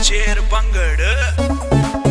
Chair बंगड़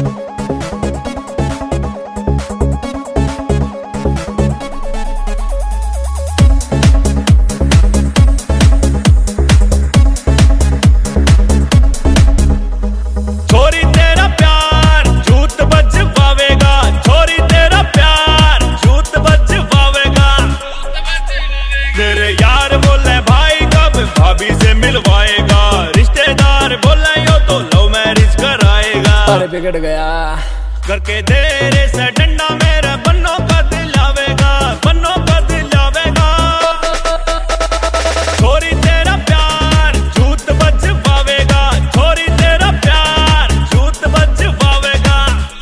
बिगड़ गया करके तेरे से डंडा मेरे बन्नों का दिल आवेगा, बन्नों का दिल आवेगा। छोरी तेरा प्यार झूठ बच पावेगा, छोरी तेरा प्यार झूठ बच पावेगा।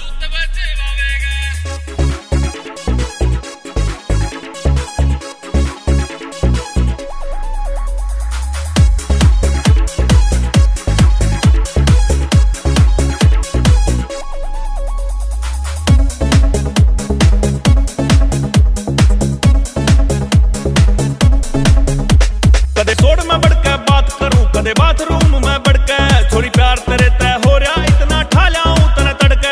कदे बाथरूम में बढ़के छोरी प्यार तेरे तय हो रहा इतना ठाला उतना तड़के।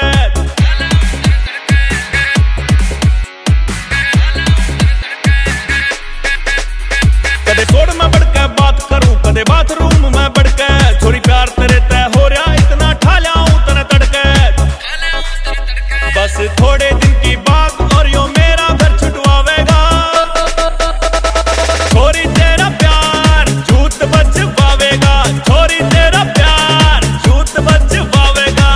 कदे सोड में बढ़के बात करूं, कदे बाथरूम में बढ़के छोरी प्यार तेरे तय हो रहा इतना ठाला उतना तड़के। बस थोड़े दिन की बात और यो मेरा घर छुटवावेगा। छोरी तेरा प्यार झूठ बच पावेगा, छोरी तेरा प्यार झूठ बच पावेगा।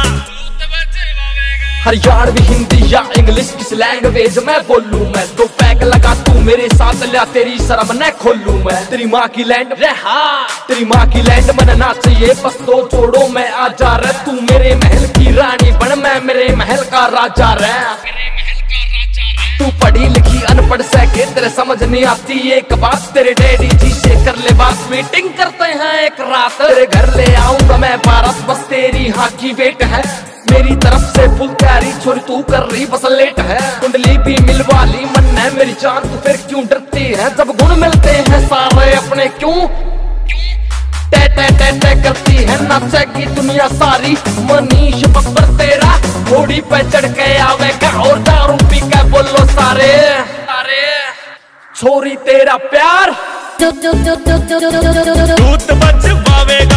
हरियाणवी हिंदी या इंग्लिश किस लैंग्वेज में बोलूं मैं, तो पैक लगा तू मेरे साथ लिया तेरी शर्म न खोलूं मैं। तेरी माँ की लैंड रहा, तेरी माँ की लैंड बनना चाहिए बस तो छोड़ो मैं आजा रे। तू मेरे महल की रानी बन, मैं मेरे महल का राजा रे। तू पढ़ी लिखी अनपढ़ सके तेरे समझ नहीं आती एक बात। तेरे डैडी जी से कर ले बात, मीटिंग करते हैं एक रात। तेरे घर ले आऊंगा मैं बारात, बस तेरी हाँ की वेट है। मेरी तरफ से फुल तैयारी छोरी तू कर रही बस लेट है। कुंडली भी मिलवा ली मन है मेरी जान, तू फिर क्यों डरती है जब गुण मिलते हैं सारे अपने क्यों टे टे टे टे करती है नाचेगी दुनिया सारी। मनीष बब्बर तेरा घोड़ी पे चढ़ के आवेगा और दारू पी के बोलो सारे छोरी तेरा प्यार झूठ बच पावेगा।